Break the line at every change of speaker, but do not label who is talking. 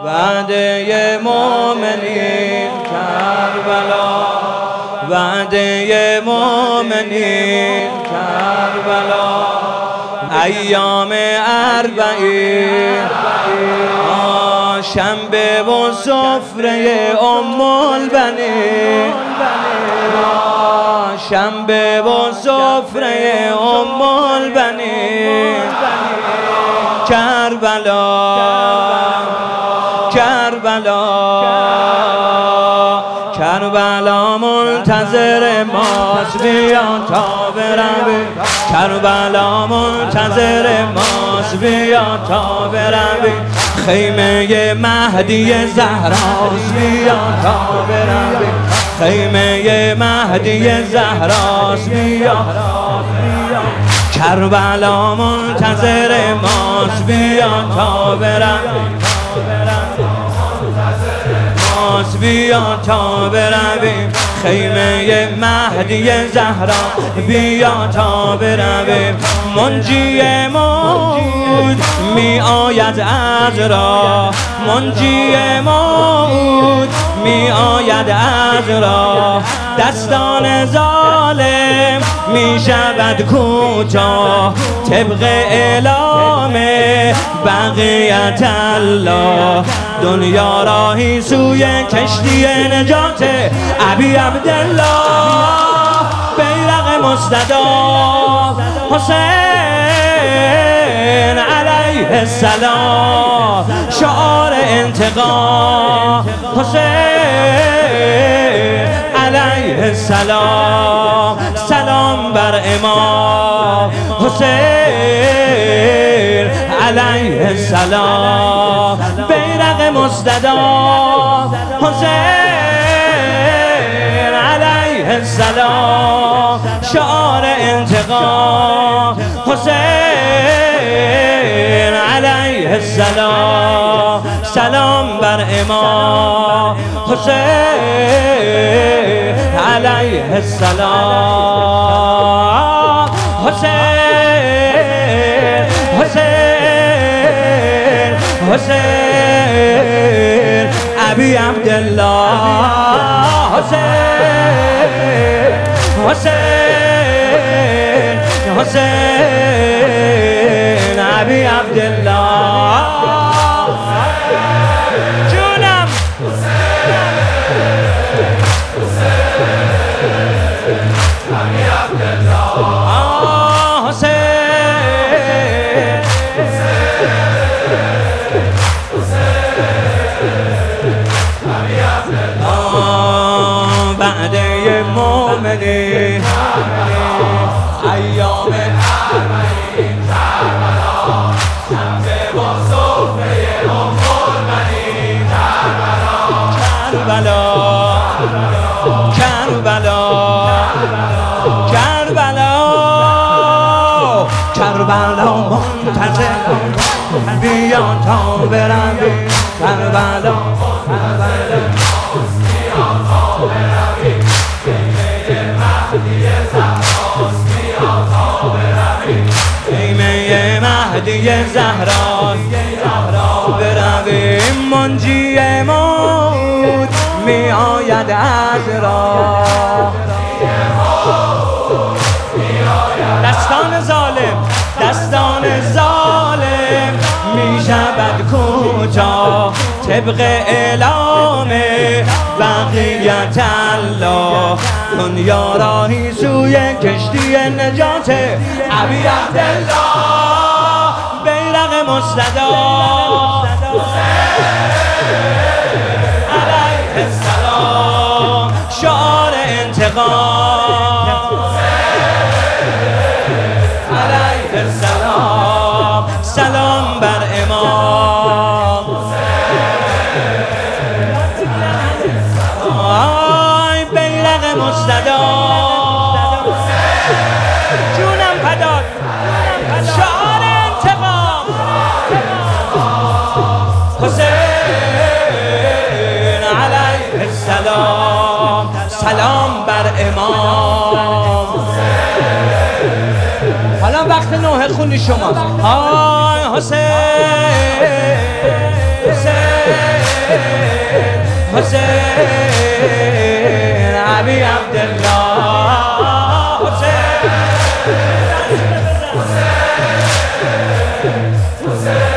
وعده مومنین کربلا، وعده مومنین کربلا، ایام اربعین، شنبه و سفره ام البنین، شنبه و سفره ام البنین، کربلا کربلا کربلا منتظر ماست، بیا تا برویم. کربلا منتظر ماست، بیا تا برویم. خیمه مهدی زهراست، بیا تا برویم. خیمه مهدی زهراست، بیا. کربلا منتظر ماست، بیا تا برویم. بیا تا برویم. خیمه مهدی زهرا، بیا تا برویم. منجی موعود می آید از راه، منجی موعود می آید از راه. دستان ظالم می شود کوتاه، طبق اعلام بقیت الله. دنیا راهی سوی کشتی نجات ابی عبدالله. بیرق مصطفی حسین علیه السلام، شعار انتقام حسین علیه السلام. سلام بر امام حسین علیه السلام. بیرق مصطفی حسین علیه السلام، شعار انتقام حسین علیه السلام. سلام بر امام حسین علیه السلام. حسین حسین حسین ابی عبدالله. حسین حسین حسین ابی عبدالله. جونم ابی عبدالله. حسین وعده مومنین، ایام اربعین، کربلا، شنبه و سفره ام البنین، کربلا کربلا کربلا کربلا منتظر بیا تا برویم. کربلا خیمه مهدی زهرا برویم. منجی موعود می آید از راه. دستان ظالم، دستان ظالم می شود کوتاه، طبق اعلام بقیت الله. دنیا راهی سوی کشتی نجات ابی عبدالله. بیرق مصطفی علیه السلام، شعار انتقام علیه السلام. سلام بر امام آی بیرق مصطفی. جونم پداد شعار انتقام حسین علیه السلام. سلام بر امام. حالا وقت نوحه خونی شماست. آی حسین حسین حسین ابی عبدالله حسین